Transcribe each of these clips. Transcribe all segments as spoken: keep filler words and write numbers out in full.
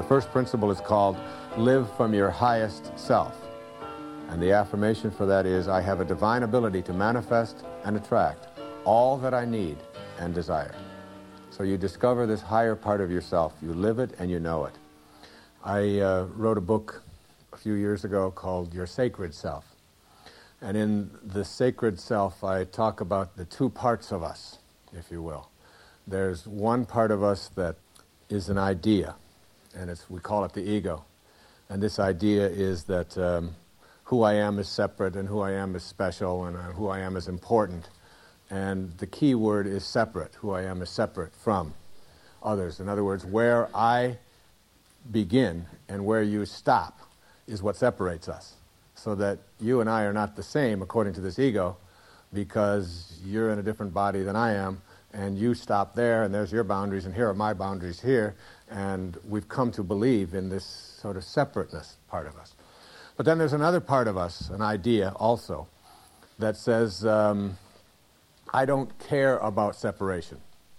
first principle is called live from your highest self. And the affirmation for that is, I have a divine ability to manifest and attract all that I need and desire. So you discover this higher part of yourself. You live it and you know it. I uh, wrote a book a few years ago called Your Sacred Self. And in the sacred self, I talk about the two parts of us, if you will. There's one part of us that is an idea, and it's, we call it the ego. And this idea is that um, who I am is separate, and who I am is special, and uh, who I am is important. And the key word is separate. Who I am is separate from others. In other words, where I begin and where you stop is what separates us. So that you and I are not the same according to this ego, because you're in a different body than I am, and you stop there, and there's your boundaries, and here are my boundaries here, and we've come to believe in this sort of separateness part of us. But then there's another part of us, an idea also, that says, um, I don't care about separation.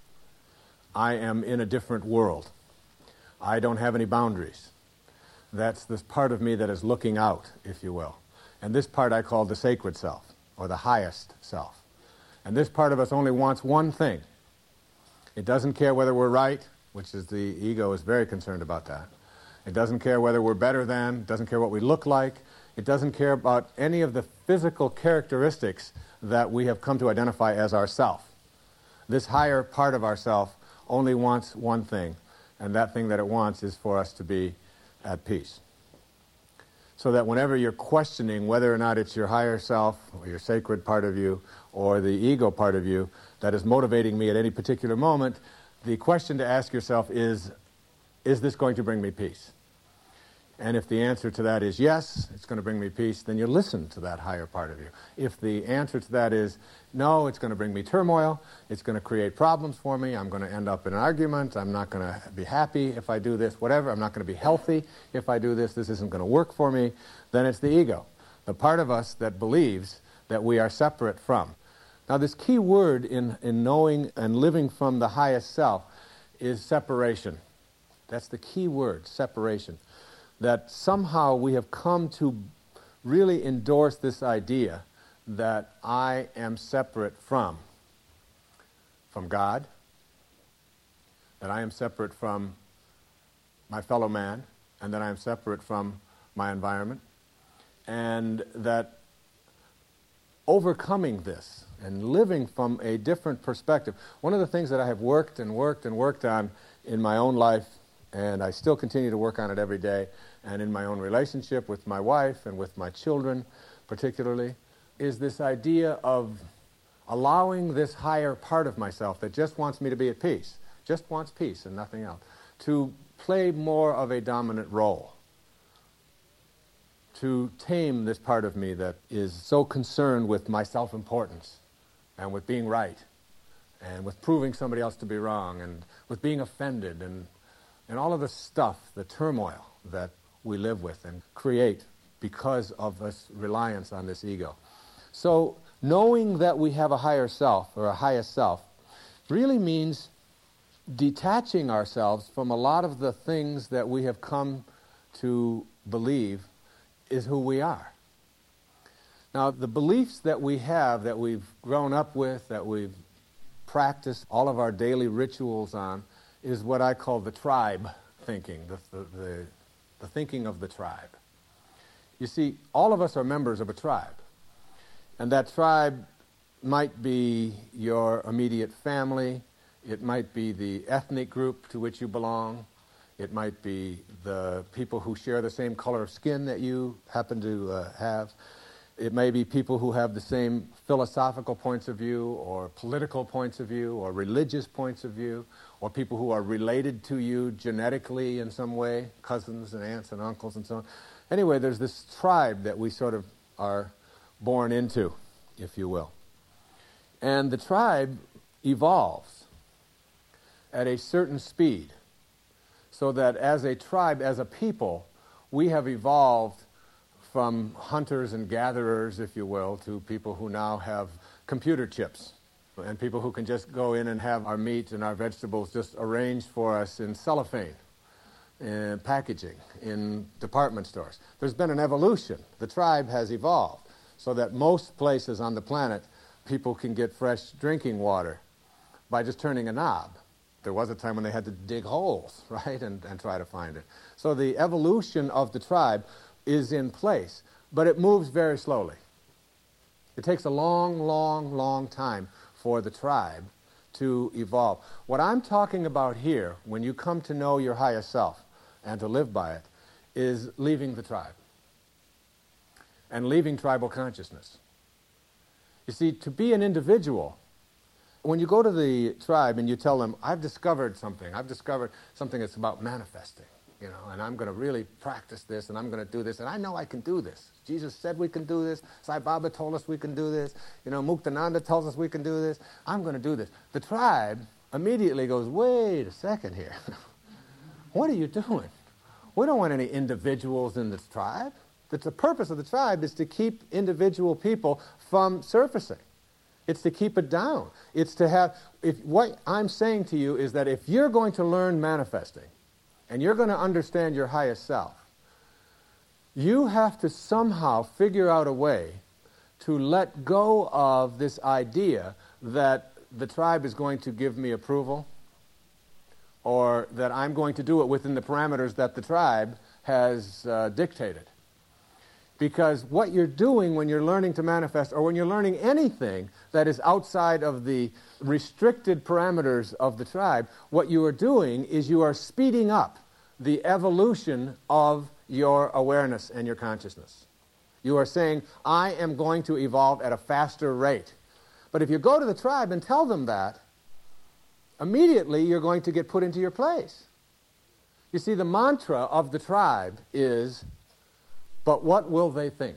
I am in a different world. I don't have any boundaries. That's this part of me that is looking out, if you will. And this part I call the sacred self, or the highest self. And this part of us only wants one thing. It doesn't care whether we're right, which is the ego is very concerned about that. It doesn't care whether we're better than, it doesn't care what we look like. It doesn't care about any of the physical characteristics that we have come to identify as ourself. This higher part of ourself only wants one thing, and that thing that it wants is for us to be at peace. So that whenever you're questioning whether or not it's your higher self, or your sacred part of you, or the ego part of you that is motivating me at any particular moment, the question to ask yourself is, is this going to bring me peace? And if the answer to that is yes, it's going to bring me peace, then you listen to that higher part of you. If the answer to that is no, it's going to bring me turmoil, it's going to create problems for me, I'm going to end up in an argument, I'm not going to be happy if I do this, whatever, I'm not going to be healthy if I do this, this isn't going to work for me, then it's the ego, the part of us that believes that we are separate from. Now this key word in, in knowing and living from the highest self is separation. That's the key word, separation. That somehow we have come to really endorse this idea that I am separate from, from God, that I am separate from my fellow man, and that I am separate from my environment, and that overcoming this and living from a different perspective. One of the things that I have worked and worked and worked on in my own life, and I still continue to work on it every day, and in my own relationship with my wife and with my children particularly, is this idea of allowing this higher part of myself that just wants me to be at peace, just wants peace and nothing else, to play more of a dominant role, to tame this part of me that is so concerned with my self-importance and with being right and with proving somebody else to be wrong and with being offended and, and all of the stuff, the turmoil that we live with and create because of this reliance on this ego. So knowing that we have a higher self or a highest self really means detaching ourselves from a lot of the things that we have come to believe is who we are. Now the beliefs that we have, that we've grown up with, that we've practiced all of our daily rituals on, is what I call the tribe thinking, the, the, the the thinking of the tribe. You see, all of us are members of a tribe. And that tribe might be your immediate family, it might be the ethnic group to which you belong, it might be the people who share the same color of skin that you happen to uh, have, it may be people who have the same philosophical points of view or political points of view or religious points of view, or people who are related to you genetically in some way, cousins and aunts and uncles and so on. Anyway, there's this tribe that we sort of are born into, if you will. And the tribe evolves at a certain speed, so that as a tribe, as a people, we have evolved from hunters and gatherers, if you will, to people who now have computer chips and people who can just go in and have our meat and our vegetables just arranged for us in cellophane. in packaging, in department stores. There's been an evolution. The tribe has evolved so that most places on the planet, people can get fresh drinking water by just turning a knob. There was a time when they had to dig holes, right, and, and try to find it. So the evolution of the tribe is in place, but it moves very slowly. It takes a long, long, long time for the tribe to evolve. What I'm talking about here, when you come to know your highest self and to live by it, is leaving the tribe and leaving tribal consciousness. You see, to be an individual, when you go to the tribe and you tell them, I've discovered something, I've discovered something that's about manifesting, you know, and I'm going to really practice this, and I'm going to do this, and I know I can do this. Jesus said we can do this. Sai Baba told us we can do this. You know, Muktananda tells us we can do this. I'm going to do this. The tribe immediately goes, wait a second here. What are you doing? We don't want any individuals in this tribe. The, the purpose of the tribe is to keep individual people from surfacing. It's to keep it down. It's to have, if what I'm saying to you is that if you're going to learn manifesting and you're going to understand your highest self, you have to somehow figure out a way to let go of this idea that the tribe is going to give me approval, or that I'm going to do it within the parameters that the tribe has uh, dictated. Because what you're doing when you're learning to manifest, or when you're learning anything that is outside of the restricted parameters of the tribe, what you are doing is you are speeding up the evolution of your awareness and your consciousness. You are saying, I am going to evolve at a faster rate. But if you go to the tribe and tell them that, immediately you're going to get put into your place. You see, the mantra of the tribe is, but what will they think?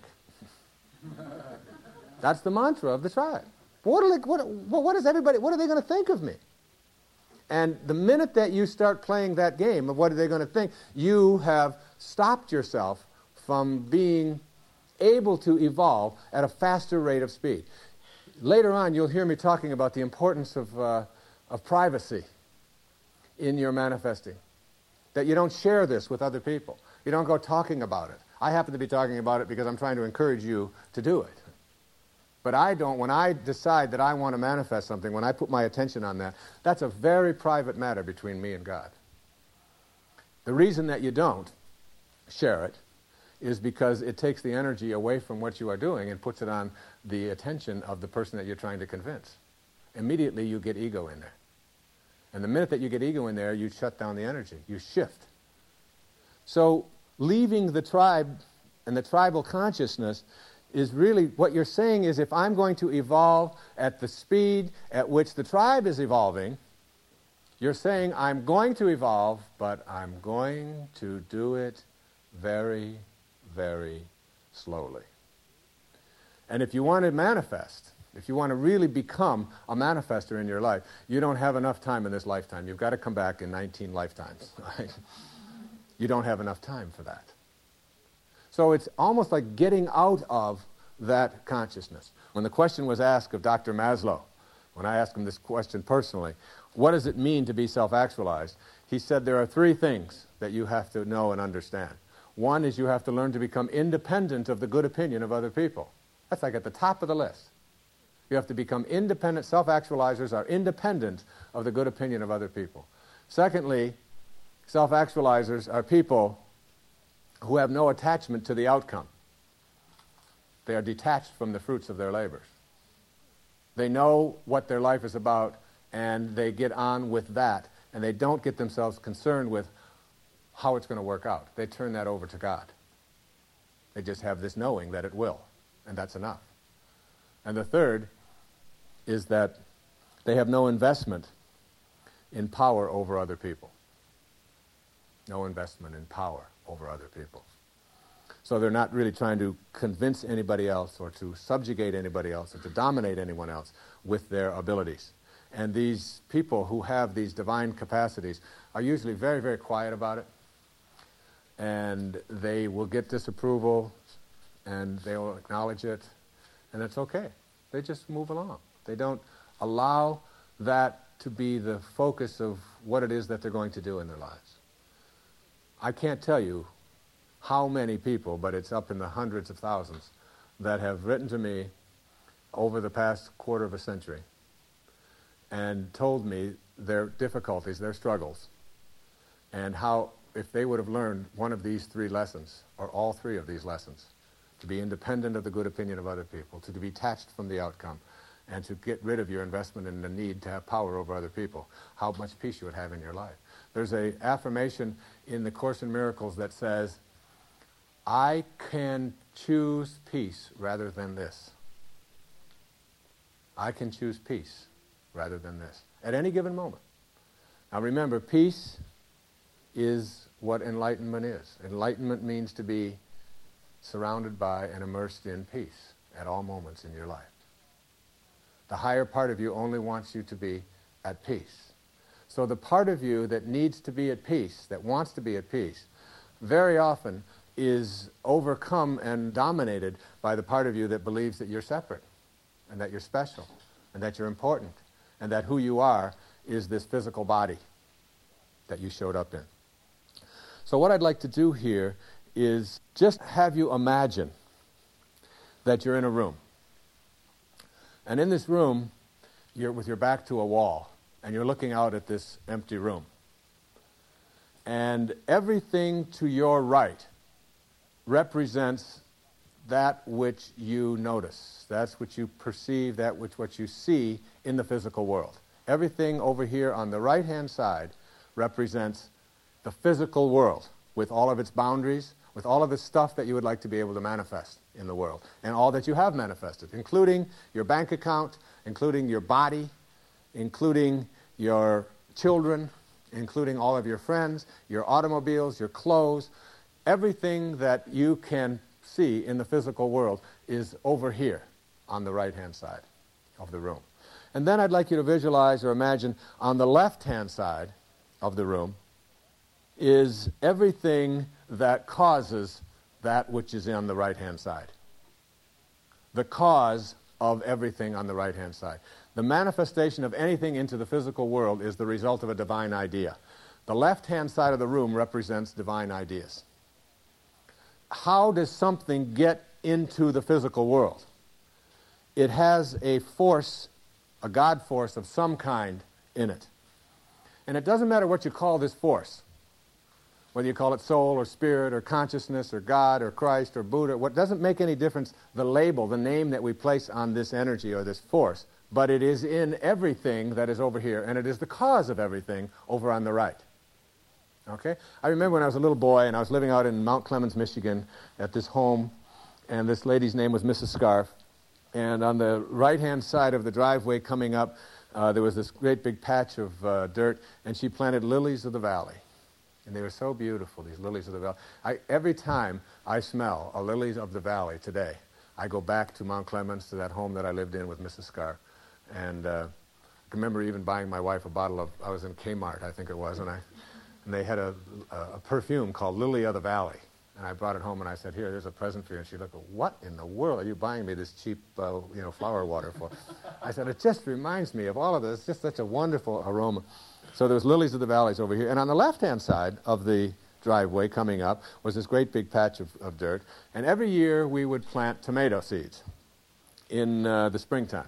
That's the mantra of the tribe. What, are they, what, what is everybody, what are they going to think of me? And the minute that you start playing that game of what are they going to think, you have stopped yourself from being able to evolve at a faster rate of speed. Later on, you'll hear me talking about the importance of, uh, of privacy in your manifesting. That you don't share this with other people. You don't go talking about it. I happen to be talking about it because I'm trying to encourage you to do it. But I don't, when I decide that I want to manifest something, when I put my attention on that, that's a very private matter between me and God. The reason that you don't share it is because it takes the energy away from what you are doing and puts it on the attention of the person that you're trying to convince. Immediately you get ego in there. And the minute that you get ego in there, you shut down the energy. You shift. So leaving the tribe and the tribal consciousness is really, what you're saying is, if I'm going to evolve at the speed at which the tribe is evolving, you're saying I'm going to evolve, but I'm going to do it very, very slowly. And if you want to manifest, if you want to really become a manifester in your life, you don't have enough time in this lifetime. You've got to come back in nineteen lifetimes. Right? You don't have enough time for that. So it's almost like getting out of that consciousness. When the question was asked of Doctor Maslow, when I asked him this question personally, what does it mean to be self-actualized? He said there are three things that you have to know and understand. One is you have to learn to become independent of the good opinion of other people. That's like at the top of the list. You have to become independent. Self-actualizers are independent of the good opinion of other people. Secondly, self-actualizers are people who have no attachment to the outcome. They are detached from the fruits of their labors. They know what their life is about, and they get on with that, and they don't get themselves concerned with how it's going to work out. They turn that over to God. They just have this knowing that it will, and that's enough. And the third is that they have no investment in power over other people. No investment in power over other people. So they're not really trying to convince anybody else or to subjugate anybody else or to dominate anyone else with their abilities. And these people who have these divine capacities are usually very, very quiet about it. And they will get disapproval, and they will acknowledge it, and it's okay. They just move along. They don't allow that to be the focus of what it is that they're going to do in their lives. I can't tell you how many people, but it's up in the hundreds of thousands, that have written to me over the past quarter of a century and told me their difficulties, their struggles, and how if they would have learned one of these three lessons, or all three of these lessons, to be independent of the good opinion of other people, to be detached from the outcome, and to get rid of your investment in the need to have power over other people, how much peace you would have in your life. There's an affirmation in the Course in Miracles that says, I can choose peace rather than this. I can choose peace rather than this at any given moment. Now remember, peace is what enlightenment is. Enlightenment means to be surrounded by and immersed in peace at all moments in your life. The higher part of you only wants you to be at peace. So the part of you that needs to be at peace, that wants to be at peace, very often is overcome and dominated by the part of you that believes that you're separate and that you're special and that you're important and that who you are is this physical body that you showed up in. So what I'd like to do here is just have you imagine that you're in a room. And in this room, you're with your back to a wall, and you're looking out at this empty room. And everything to your right represents that which you notice. That's what you perceive, that which what you see in the physical world. Everything over here on the right-hand side represents the physical world with all of its boundaries, with all of the stuff that you would like to be able to manifest in the world, and all that you have manifested, including your bank account, including your body, including your children, including all of your friends, your automobiles, your clothes. Everything that you can see in the physical world is over here on the right-hand side of the room. And then I'd like you to visualize or imagine on the left-hand side of the room is everything that causes that which is on the right-hand side. The cause of everything on the right-hand side. The manifestation of anything into the physical world is the result of a divine idea. The left-hand side of the room represents divine ideas. How does something get into the physical world? It has a force, a God force of some kind in it. And it doesn't matter what you call this force, whether you call it soul or spirit or consciousness or God or Christ or Buddha. What doesn't make any difference, the label, the name that we place on this energy or this force, but it is in everything that is over here, and it is the cause of everything over on the right. Okay? I remember when I was a little boy and I was living out in Mount Clemens, Michigan at this home, and this lady's name was Missus Scarf, and on the right-hand side of the driveway coming up, uh, there was this great big patch of uh, dirt, and she planted lilies of the valley. And they were so beautiful, these lilies of the valley. I, every time I smell a lilies of the valley today, I go back to Mount Clemens, to that home that I lived in with Missus Scarf. And uh, I remember even buying my wife a bottle of, I was in Kmart, I think it was, and I, and they had a, a, a perfume called Lily of the Valley. And I brought it home and I said, here, there's a present for you. And she looked, what in the world are you buying me this cheap, uh, you know, flower water for? I said, it just reminds me of all of this. It's just such a wonderful aroma. So there was lilies of the valleys over here. And on the left-hand side of the driveway coming up was this great big patch of, of dirt. And every year we would plant tomato seeds in uh, the springtime.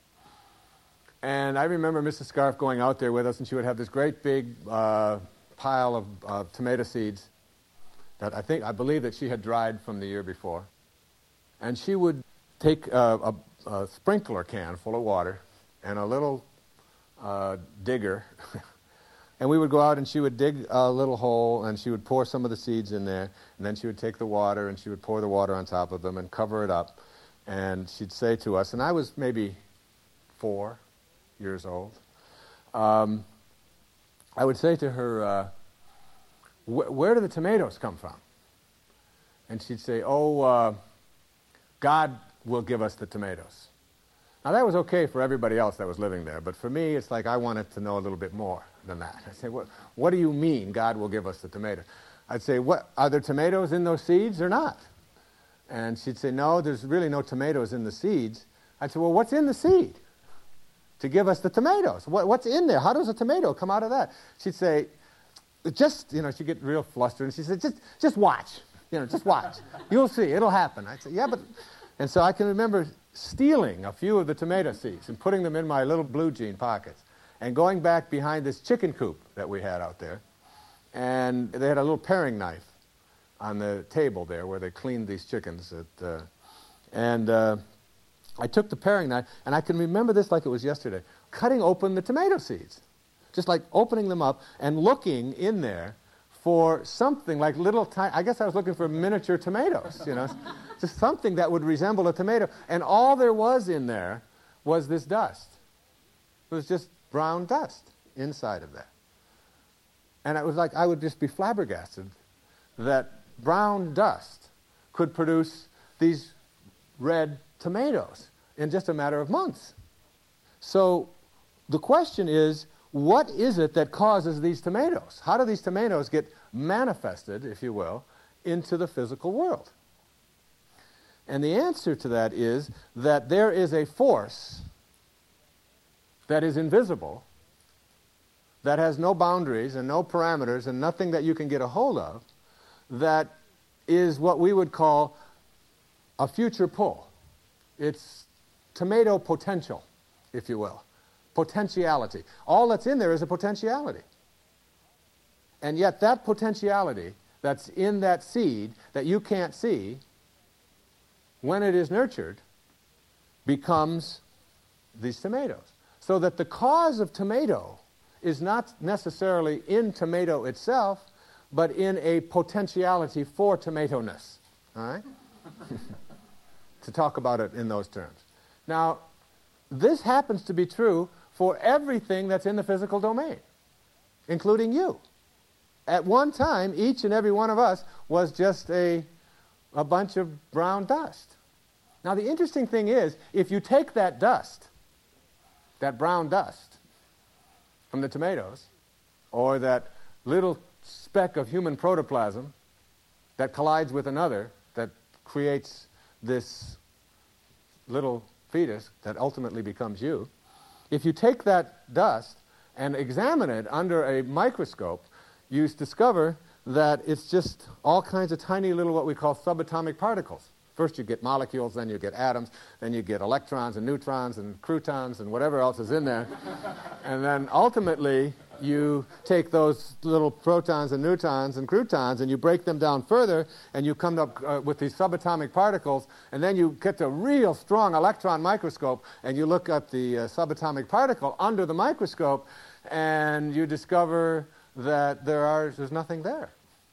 And I remember Missus Scarf going out there with us, and she would have this great big uh, pile of uh, tomato seeds that I think, I believe that she had dried from the year before. And she would take a, a, a sprinkler can full of water and a little uh, digger, and we would go out and she would dig a little hole and she would pour some of the seeds in there, and then she would take the water and she would pour the water on top of them and cover it up. And she'd say to us, and I was maybe four years old, um, I would say to her, uh, where do the tomatoes come from? And she'd say, oh, uh, God will give us the tomatoes. Now, that was okay for everybody else that was living there, but for me, it's like I wanted to know a little bit more than that. I'd say, what, what do you mean God will give us the tomatoes? I'd say, what, are there tomatoes in those seeds or not? And she'd say, no, there's really no tomatoes in the seeds. I'd say, well, what's in the seed to give us the tomatoes? What, what's in there? How does a tomato come out of that? She'd say, just, you know, she'd get real flustered, and she said, just, just watch. You know, just watch. You'll see. It'll happen. I'd say, yeah, but... And so I can remember stealing a few of the tomato seeds and putting them in my little blue jean pockets and going back behind this chicken coop that we had out there. And they had a little paring knife on the table there where they cleaned these chickens. At, uh, and uh, I took the paring knife, and I can remember this like it was yesterday, cutting open the tomato seeds. Just like opening them up and looking in there for something like little tiny, I guess I was looking for miniature tomatoes, you know, just something that would resemble a tomato. And all there was in there was this dust. It was just brown dust inside of that. And it was like I would just be flabbergasted that brown dust could produce these red tomatoes in just a matter of months. So the question is, what is it that causes these tomatoes? How do these tomatoes get manifested, if you will, into the physical world? And the answer to that is that there is a force that is invisible, that has no boundaries and no parameters and nothing that you can get a hold of, that is what we would call a future pull. It's tomato potential, if you will. Potentiality. All that's in there is a potentiality. And yet that potentiality that's in that seed that you can't see, when it is nurtured, becomes these tomatoes. So that the cause of tomato is not necessarily in tomato itself, but in a potentiality for tomato-ness. All right? To talk about it in those terms. Now, this happens to be true for everything that's in the physical domain, including you. At one time, each and every one of us was just a, a bunch of brown dust. Now, the interesting thing is, if you take that dust, that brown dust from the tomatoes, or that little speck of human protoplasm that collides with another that creates this little fetus that ultimately becomes you, if you take that dust and examine it under a microscope, you discover that it's just all kinds of tiny little what we call subatomic particles. First you get molecules, then you get atoms, then you get electrons and neutrons and croutons and whatever else is in there. And then ultimately you take those little protons and neutrons and croutons and you break them down further and you come up uh, with these subatomic particles, and then you get a real strong electron microscope and you look at the uh, subatomic particle under the microscope and you discover that there are, there's nothing there.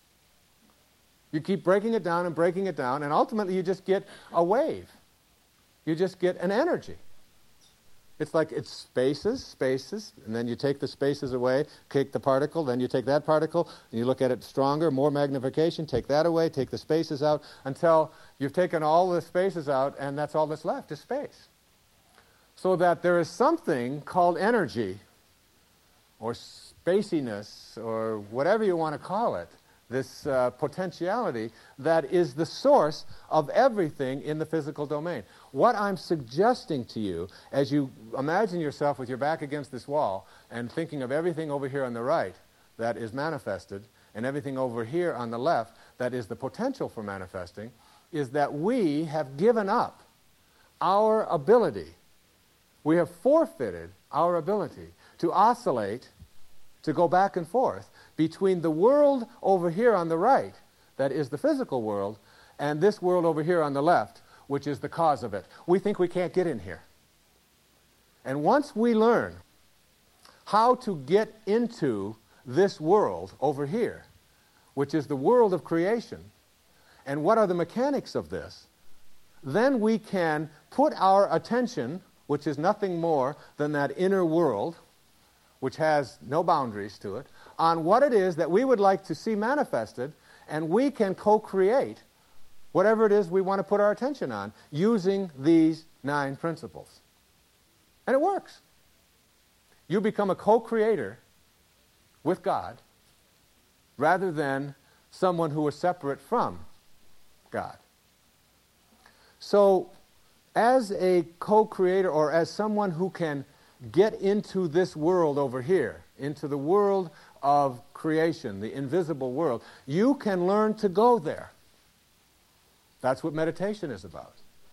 You keep breaking it down and breaking it down, and ultimately you just get a wave. You just get an energy. It's like it's spaces, spaces, and then you take the spaces away, take the particle, then you take that particle, and you look at it stronger, more magnification, take that away, take the spaces out, until you've taken all the spaces out, and that's all that's left is space. So that there is something called energy, or spaciness, or whatever you want to call it, this uh, potentiality that is the source of everything in the physical domain. What I'm suggesting to you, as you imagine yourself with your back against this wall and thinking of everything over here on the right that is manifested, and everything over here on the left that is the potential for manifesting, is that we have given up our ability, we have forfeited our ability to oscillate, to go back and forth between the world over here on the right, that is the physical world, and this world over here on the left, which is the cause of it. We think we can't get in here. And once we learn how to get into this world over here, which is the world of creation, and what are the mechanics of this, then we can put our attention, which is nothing more than that inner world, which has no boundaries to it, on what it is that we would like to see manifested, and we can co-create whatever it is we want to put our attention on using these nine principles. And it works. You become a co-creator with God rather than someone who is separate from God. So, as a co-creator, or as someone who can get into this world over here, into the world of creation, the invisible world, you can learn to go there. That's what meditation is about.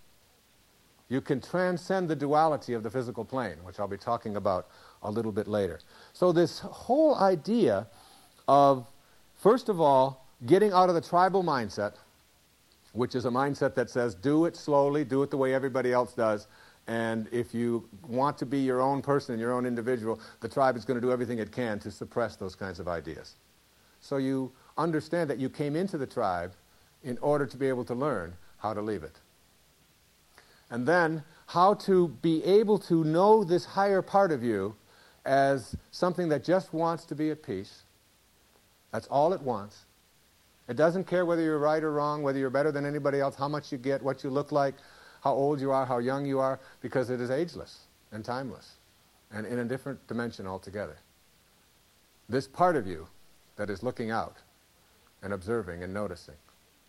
You can transcend the duality of the physical plane, which I'll be talking about a little bit later. So this whole idea of, first of all, getting out of the tribal mindset, which is a mindset that says, do it slowly, do it the way everybody else does, and if you want to be your own person, your own individual, the tribe is going to do everything it can to suppress those kinds of ideas. So you understand that you came into the tribe in order to be able to learn how to leave it. And then how to be able to know this higher part of you as something that just wants to be at peace. That's all it wants. It doesn't care whether you're right or wrong, whether you're better than anybody else, how much you get, what you look like, how old you are, how young you are, because it is ageless and timeless and in a different dimension altogether. This part of you that is looking out and observing and noticing.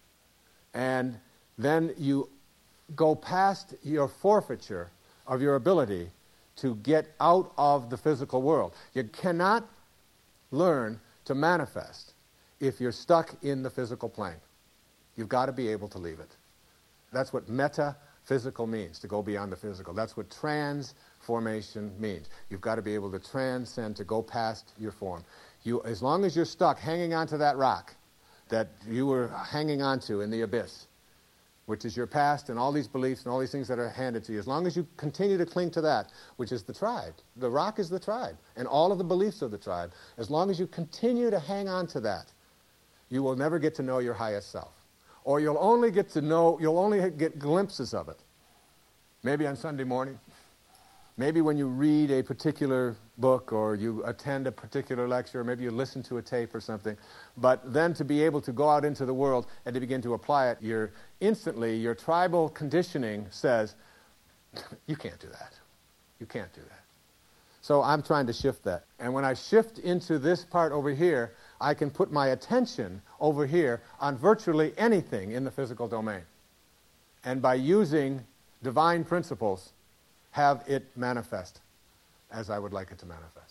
And then you go past your forfeiture of your ability to get out of the physical world. You cannot learn to manifest if you're stuck in the physical plane. You've got to be able to leave it. That's what metaphysical means, to go beyond the physical. That's what transformation means. You've got to be able to transcend, to go past your form. You, as long as you're stuck hanging onto that rock that you were hanging onto in the abyss, which is your past and all these beliefs and all these things that are handed to you, as long as you continue to cling to that, which is the tribe. The rock is the tribe, and all of the beliefs of the tribe. As long as you continue to hang on to that, you will never get to know your highest self. Or you'll only get to know, you'll only get glimpses of it. Maybe on Sunday morning. Maybe when you read a particular book or you attend a particular lecture, or maybe you listen to a tape or something. But then to be able to go out into the world and to begin to apply it, you're instantly, your tribal conditioning says, you can't do that. You can't do that. So I'm trying to shift that. And when I shift into this part over here, I can put my attention over here on virtually anything in the physical domain. And by using divine principles, have it manifest as I would like it to manifest.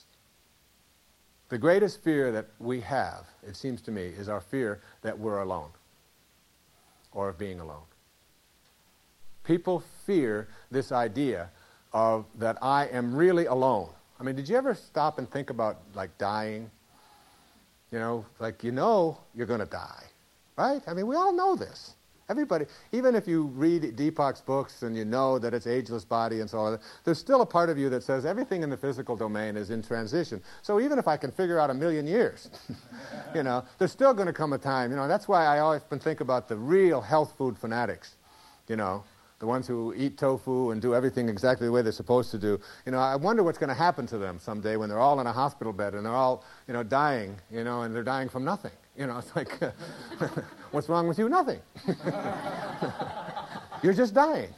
The greatest fear that we have, it seems to me, is our fear that we're alone or of being alone. People fear this idea of that I am really alone. I mean, did you ever stop and think about, like, dying? You know, like, you know you're going to die, right? I mean, we all know this. Everybody, even if you read Deepak's books and you know that it's ageless body and so on, there's still a part of you that says everything in the physical domain is in transition. So even if I can figure out a million years, you know, there's still going to come a time, you know, that's why I always been think about the real health food fanatics, you know, the ones who eat tofu and do everything exactly the way they're supposed to do. You know, I wonder what's going to happen to them someday when they're all in a hospital bed and they're all, you know, dying, you know, and they're dying from nothing. You know, it's like, uh, what's wrong with you? Nothing. You're just dying.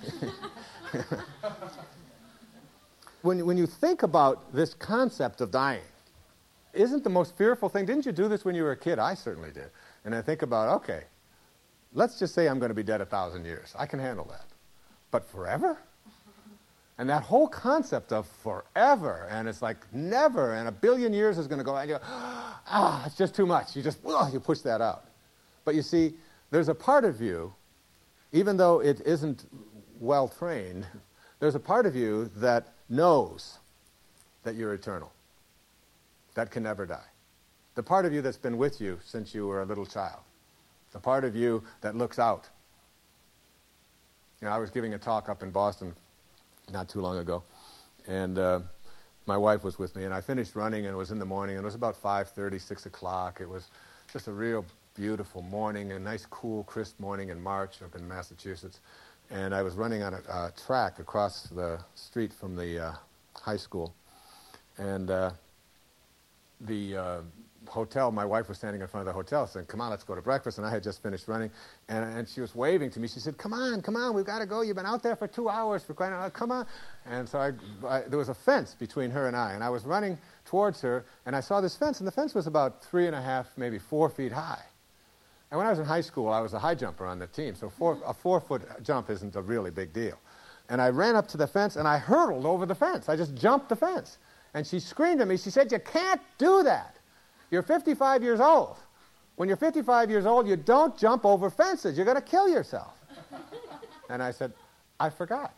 when, when you think about this concept of dying, isn't the most fearful thing, didn't you do this when you were a kid? I certainly did. And I think about, okay, let's just say I'm going to be dead a thousand years. I can handle that. But forever? And that whole concept of forever, and it's like never, and a billion years is going to go, and you go, ah, it's just too much. You just, oh, you push that out. But you see, there's a part of you, even though it isn't well trained, there's a part of you that knows that you're eternal, that can never die. The part of you that's been with you since you were a little child. The part of you that looks out. You know, I was giving a talk up in Boston not too long ago, and uh, my wife was with me, and I finished running, and it was in the morning, and it was about five thirty, six o'clock. It was just a real beautiful morning, a nice, cool, crisp morning in March up in Massachusetts, and I was running on a, a track across the street from the uh, high school, and uh, the uh, hotel, my wife was standing in front of the hotel saying, come on, let's go to breakfast, and I had just finished running, and, and she was waving to me. She said, come on, come on, we've got to go. You've been out there for two hours for crying out loud. Come on. And so I, I, there was a fence between her and I, and I was running towards her, and I saw this fence, and the fence was about three and a half, maybe four feet high. And when I was in high school, I was a high jumper on the team, so four, a four-foot jump isn't a really big deal. And I ran up to the fence, and I hurtled over the fence. I just jumped the fence. And she screamed at me. She said, you can't do that. You're fifty-five years old. When you're fifty-five years old, you don't jump over fences. You're going to kill yourself. And I said, I forgot.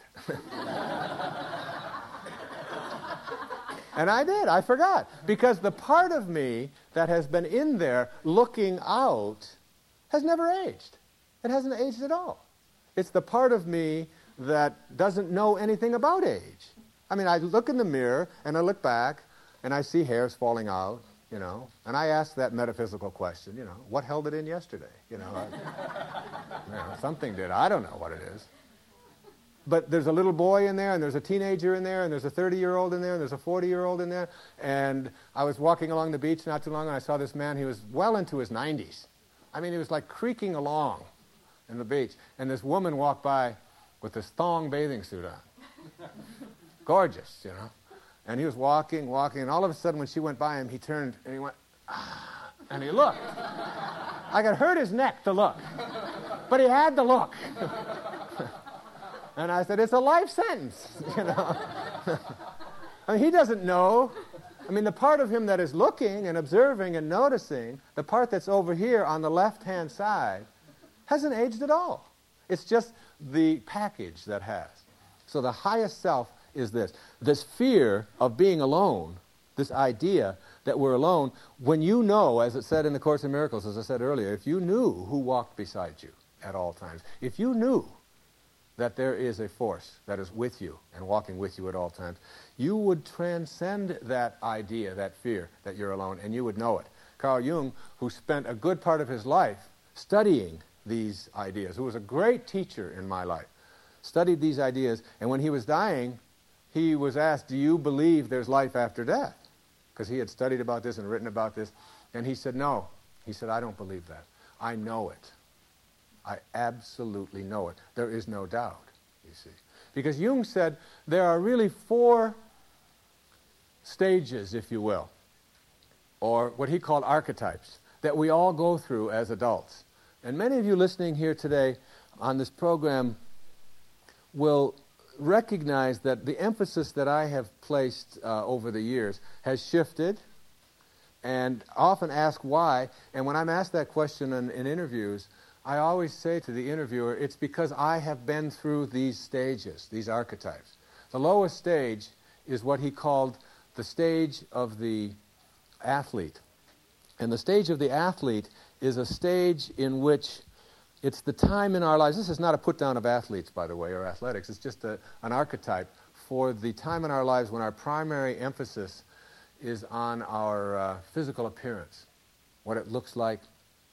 And I did. I forgot. Because the part of me that has been in there looking out has never aged. It hasn't aged at all. It's the part of me that doesn't know anything about age. I mean, I look in the mirror, and I look back, and I see hairs falling out, you know, and I ask that metaphysical question, you know, what held it in yesterday? You know, I, you know, something did. I don't know what it is. But there's a little boy in there, and there's a teenager in there, and there's a thirty-year-old in there, and there's a forty-year-old in there. And I was walking along the beach not too long ago, and I saw this man. He was well into his nineties. I mean, he was like creaking along in the beach. And this woman walked by with this thong bathing suit on. Gorgeous, you know. And he was walking, walking, and all of a sudden when she went by him, he turned, and he went, ah, and he looked. I could hurt his neck to look. But he had to look. And I said, it's a life sentence, you know. I mean, he doesn't know. I mean, the part of him that is looking and observing and noticing, the part that's over here on the left-hand side, hasn't aged at all. It's just the package that has. So the highest self is this. This fear of being alone, this idea that we're alone, when you know, as it said in the Course in Miracles, as I said earlier, if you knew who walked beside you at all times, if you knew that there is a force that is with you and walking with you at all times, you would transcend that idea, that fear that you're alone, and you would know it. Carl Jung, who spent a good part of his life studying these ideas, who was a great teacher in my life, studied these ideas, and when he was dying, he was asked, do you believe there's life after death? Because he had studied about this and written about this, and he said, no. He said, I don't believe that. I know it. I absolutely know it. There is no doubt, you see. Because Jung said there are really four stages, if you will, or what he called archetypes, that we all go through as adults. And many of you listening here today on this program will recognize that the emphasis that I have placed uh, over the years has shifted, and often ask why. And when I'm asked that question in, in interviews, I always say to the interviewer, it's because I have been through these stages, these archetypes. The lowest stage is what he called the stage of the athlete. And the stage of the athlete is a stage in which it's the time in our lives. This is not a put-down of athletes, by the way, or athletics. It's just a, an archetype for the time in our lives when our primary emphasis is on our uh, physical appearance, what it looks like,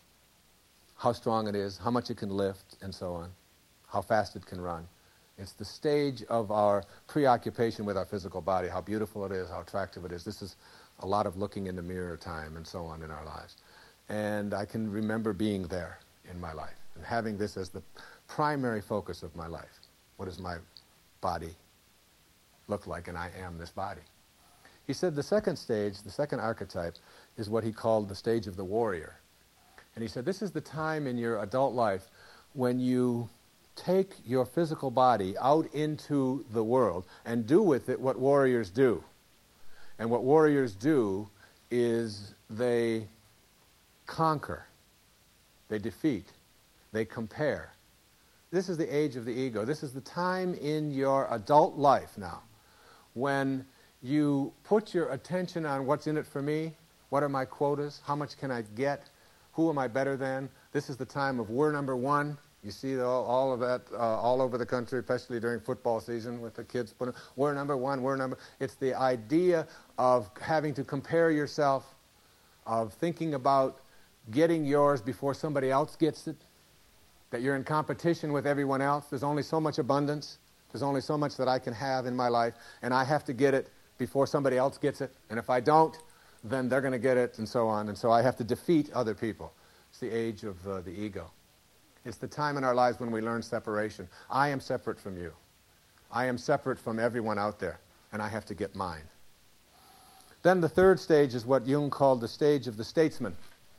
how strong it is, how much it can lift, and so on, how fast it can run. It's the stage of our preoccupation with our physical body, how beautiful it is, how attractive it is. This is a lot of looking in the mirror time and so on in our lives. And I can remember being there in my life and having this as the primary focus of my life. What does my body look like? And I am this body. He said the second stage, the second archetype, is what he called the stage of the warrior. And he said, this is the time in your adult life when you take your physical body out into the world and do with it what warriors do. And what warriors do is they conquer, they defeat, they compare. This is the age of the ego. This is the time in your adult life now when you put your attention on what's in it for me, what are my quotas, how much can I get, who am I better than? This is the time of we're number one. You see all, all of that uh, all over the country, especially during football season with the kids. Putting, we're number one, we're number... It's the idea of having to compare yourself, of thinking about getting yours before somebody else gets it, that you're in competition with everyone else. There's only so much abundance. There's only so much that I can have in my life, and I have to get it before somebody else gets it. And if I don't, then they're going to get it, and so on. And so I have to defeat other people. It's the age of uh, the ego. It's the time in our lives when we learn separation. I am separate from you. I am separate from everyone out there, and I have to get mine. Then the third stage is what Jung called the stage of the statesman.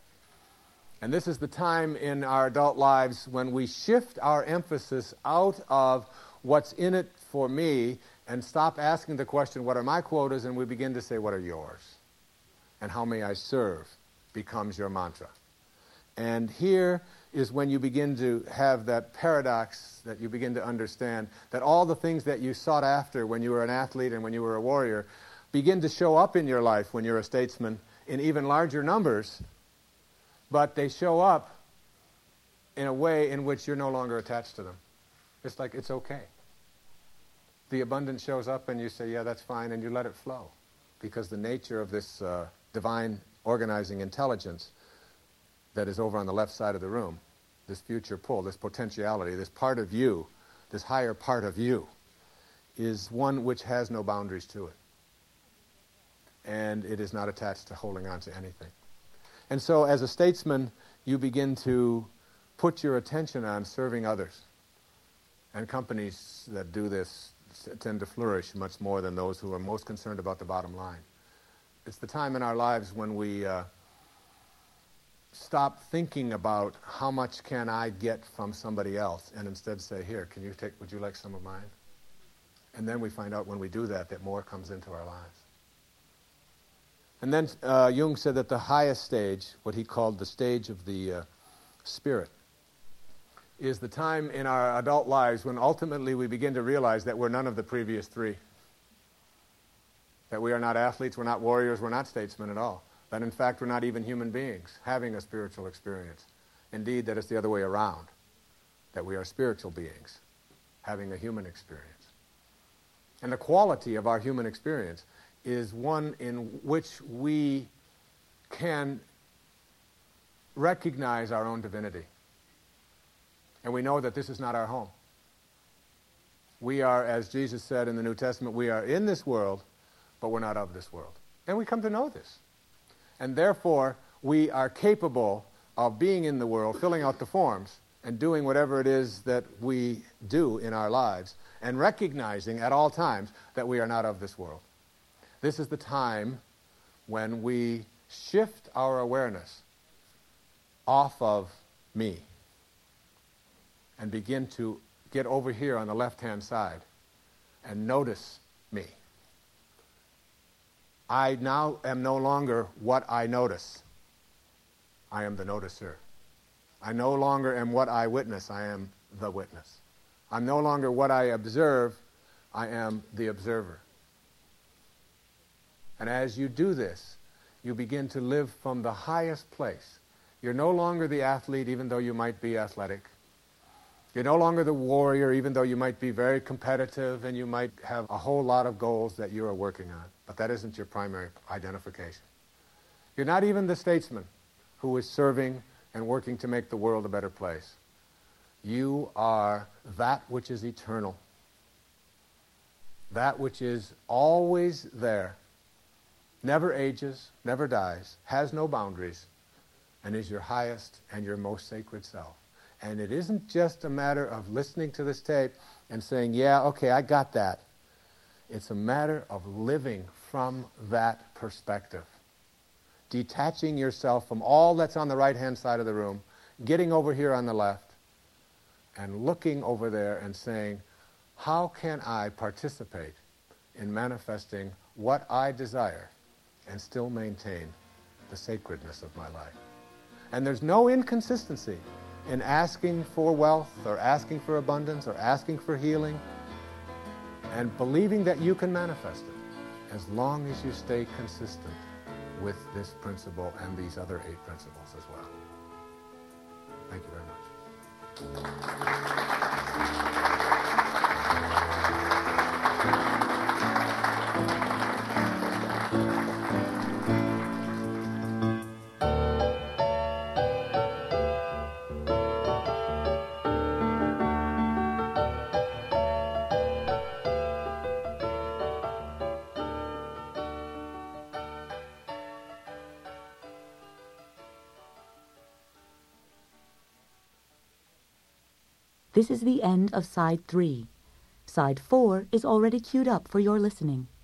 And this is the time in our adult lives when we shift our emphasis out of what's in it for me and stop asking the question, what are my quotas, and we begin to say, what are yours? And how may I serve becomes your mantra. And here is when you begin to have that paradox, that you begin to understand that all the things that you sought after when you were an athlete and when you were a warrior begin to show up in your life when you're a statesman in even larger numbers, but they show up in a way in which you're no longer attached to them. It's like, it's okay. The abundance shows up and you say, yeah, that's fine, and you let it flow. Because the nature of this uh, divine organizing intelligence that is over on the left side of the room, this future pull, this potentiality, this part of you, this higher part of you, is one which has no boundaries to it. And it is not attached to holding on to anything. And so as a statesman, you begin to put your attention on serving others. And companies that do this tend to flourish much more than those who are most concerned about the bottom line. It's the time in our lives when we uh, stop thinking about how much can I get from somebody else and instead say, here, can you take, would you like some of mine? And then we find out when we do that that more comes into our lives. And then uh, Jung said that the highest stage, what he called the stage of the uh, spirit, is the time in our adult lives when ultimately we begin to realize that we're none of the previous three. That we are not athletes, we're not warriors, we're not statesmen at all. That in fact we're not even human beings having a spiritual experience. Indeed, that it's the other way around. That we are spiritual beings having a human experience. And the quality of our human experience is one in which we can recognize our own divinity. And we know that this is not our home. We are, as Jesus said in the New Testament, we are in this world, but we're not of this world. And we come to know this. And therefore, we are capable of being in the world, filling out the forms, and doing whatever it is that we do in our lives, and recognizing at all times that we are not of this world. This is the time when we shift our awareness off of me and begin to get over here on the left-hand side and notice me. I now am no longer what I notice. I am the noticer. I no longer am what I witness. I am the witness. I'm no longer what I observe. I am the observer. And as you do this, you begin to live from the highest place. You're no longer the athlete, even though you might be athletic. You're no longer the warrior, even though you might be very competitive and you might have a whole lot of goals that you are working on. But that isn't your primary identification. You're not even the statesman who is serving and working to make the world a better place. You are that which is eternal. That which is always there, never ages, never dies, has no boundaries, and is your highest and your most sacred self. And it isn't just a matter of listening to this tape and saying, yeah, okay, I got that. It's a matter of living from that perspective. Detaching yourself from all that's on the right-hand side of the room, getting over here on the left, and looking over there and saying, how can I participate in manifesting what I desire and still maintain the sacredness of my life? And there's no inconsistency in asking for wealth or asking for abundance or asking for healing and believing that you can manifest it as long as you stay consistent with this principle and these other eight principles as well. Thank you very much. This is the end of side three. Side four is already queued up for your listening.